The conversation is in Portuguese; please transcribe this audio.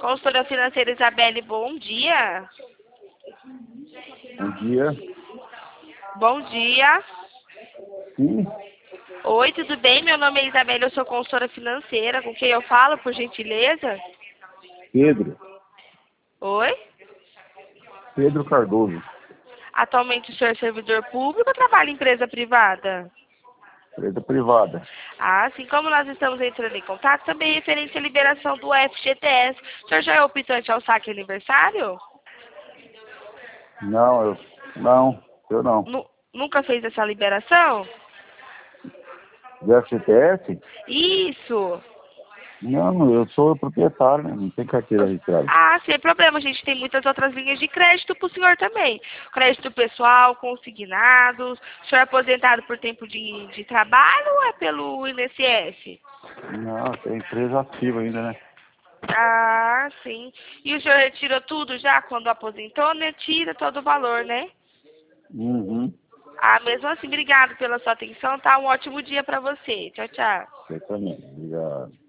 Consultora financeira Isabelle, bom dia. Bom dia. Bom dia. Sim, Oi, tudo bem? Meu nome é Isabelle, eu sou consultora financeira. Com quem eu falo, por gentileza? Pedro. Oi? Pedro Cardoso. Atualmente o senhor é servidor público ou trabalha em empresa privada? Empresa privada. Ah, assim como nós estamos entrando em contato, também referente à liberação do FGTS. O senhor já é optante ao saque aniversário? Eu não. Nunca fez essa liberação? Do FGTS? Isso. Não, eu sou proprietário, né? Não tem carteira registrada. Ah, sem problema, a gente tem muitas outras linhas de crédito para o senhor também. Crédito pessoal, consignados. O senhor é aposentado por tempo de trabalho ou é pelo INSS? Não, tem empresa ativa ainda, né? Ah, sim. E o senhor retirou tudo já quando aposentou, né? Tira todo o valor, né? Uhum. Ah, mesmo assim, obrigado pela sua atenção, tá? Um ótimo dia para você. Tchau, tchau. Você também. Obrigado.